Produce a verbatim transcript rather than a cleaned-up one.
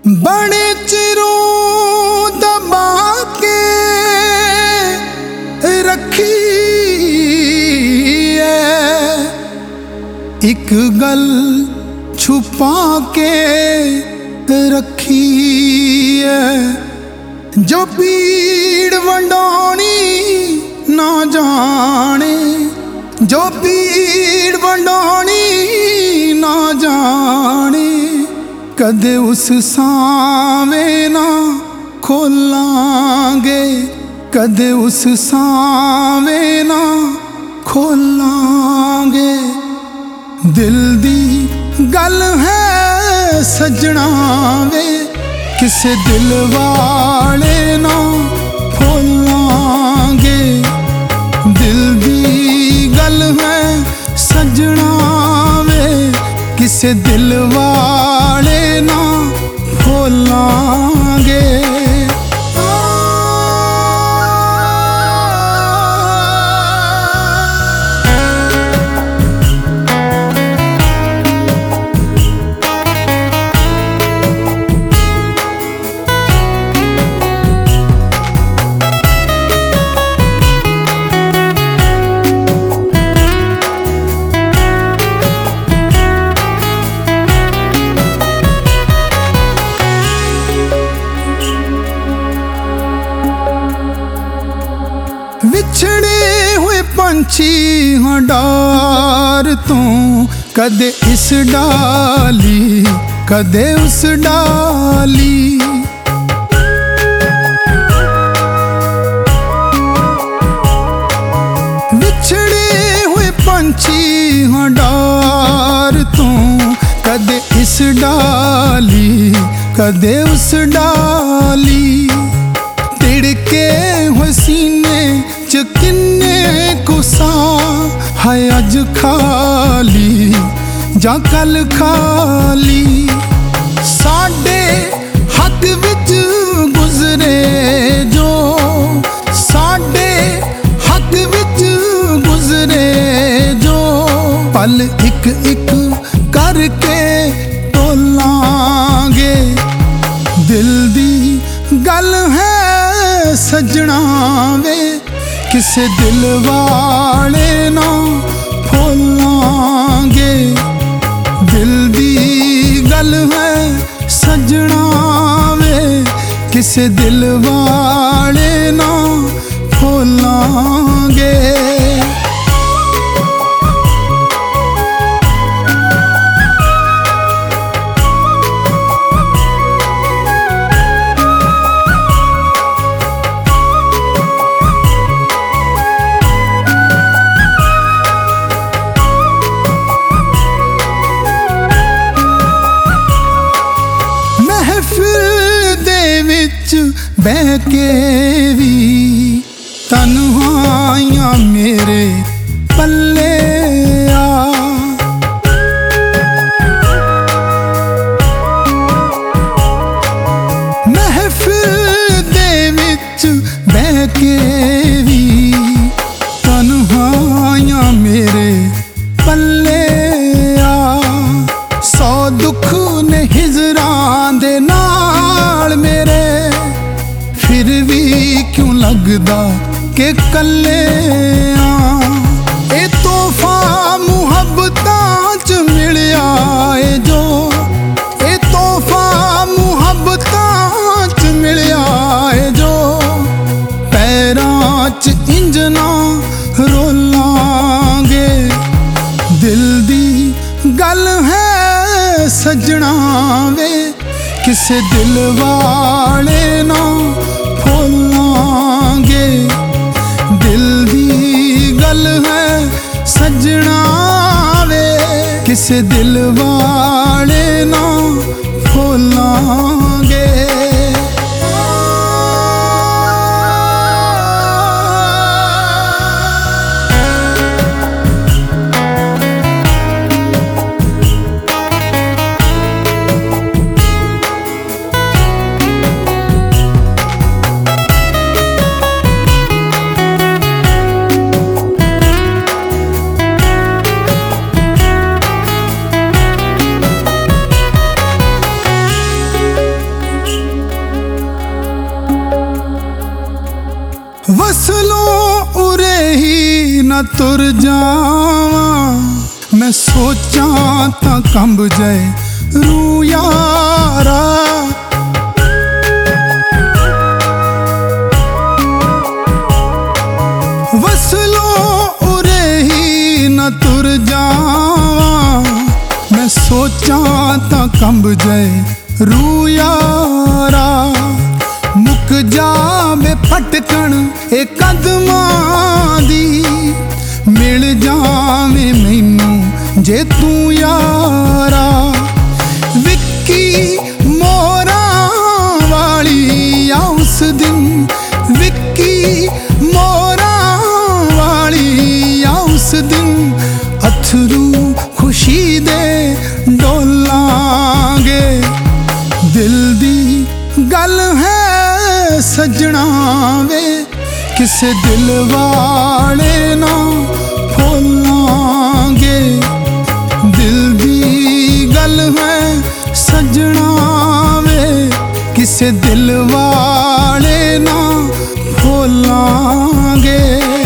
बड़े चिरों दबा के रखी है, एक गल छुपा के रखी है। जो पीड़ वंडानी ना जाने, जो पीड़ वंडानी ना जाने, कदे उस सावे ना खोलांगे, कदे उस सावे ना खोलांगे। दिल दी गल है सजना वे, किसे दिल वाले ना खोलांगे। दिल दी गल है सजना वे, किसे दिल वाले ना खोलांगे। विछड़े हुए पंछी हाँ डार तो, कदे इस डाली कदे उस डाली। विछड़े हुए पंछी हाँ डार तो, कदे इस डाली कदे उस डाली। तिड़के हुए सीने च किन्ने कुसा है, अज खाली जा कल खाली। साडे हक विच गुजरे जो, साडे हक विच गुजरे जो, पल एक एक करके तोलांगे। दिल दी गल है सजना वे, किसे दिल वाले ना खोलांगे। दिल दी गल है सजना वे, किसे दिल वाले ना खोलांगे। बह के भी तन्हाइयां मेरे पल्ले आ, महफिल दे विच बह के भी तन्हाइयां मेरे पल्ले आ। सौ दुख ने हिजरां दे नाल मेरे, फिर भी क्यों लगदा के कल्ले आ। ए तोहफा मुहब्बतां च मिलिया ए जो, ए तोहफा मुहब्बतां च मिलिया ए जो। पैरां च इंजना रोलांगे। दिल दी गल है सजना वे, किसे दिल वाले ना खोलांगे। दिल दी गल है सजना वे, किसे दिल वाले ना खोलांगे। ना तुर जावां मैं सोचां तां कंब जाए रूह यारा। वसलो उरे ही ना तुर जावां मैं सोचां तां कंब जाए रूह यारा। मुक जावे फटकण ए कदमां दी मिल जावे मैनू जे तू यारा। विक्की मोरा वाली आ उस दिन विक्की मोरा वाली आ उस दिन अथरू खुशी दे डोलांगे। दिल दी गल है सजना वे किसे दिल वाले ना भोलांगे। दिल दी गल है सजना वे किसे दिल वाले ना भोलांगे।